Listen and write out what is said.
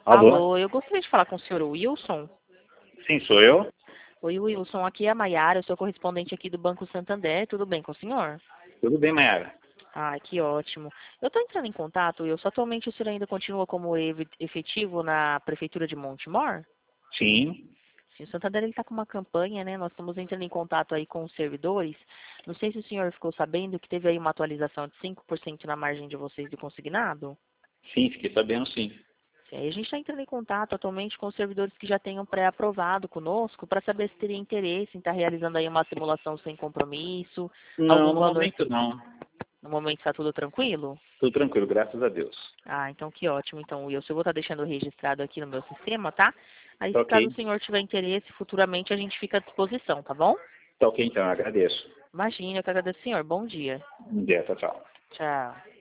Alô? Alô, eu gostaria de falar com o senhor Wilson. Sim, sou eu. Oi, Wilson, aqui é a Maiara, eu sou correspondente aqui do Banco Santander, tudo bem com o senhor? Tudo bem, Mayara? Ah, que ótimo. Eu estou entrando em contato, Wilson, atualmente o senhor ainda continua como efetivo na Prefeitura de Montemor? Sim. Sim, o Santander está com uma campanha, né? Nós estamos entrando em contato aí com os servidores. Não sei se o senhor ficou sabendo que teve aí uma atualização de 5% na margem de vocês do consignado. Sim, fiquei sabendo sim. Sim, aí a gente está entrando em contato atualmente com os servidores que já tenham pré-aprovado conosco para saber se teria interesse em estar realizando aí uma simulação sem compromisso, Não, algum no valor. momento não. No momento está tudo tranquilo? Tudo tranquilo, graças a Deus. Ah, então que ótimo. Então, Wilson, eu vou estar deixando registrado aqui no meu sistema, tá? Aí, Tá se caso o ok. senhor tiver interesse, futuramente a gente fica à disposição, tá bom? Tá ok então, agradeço. Imagina, eu que agradeço, senhor. Bom dia. Bom dia, tchau, tchau. Tchau.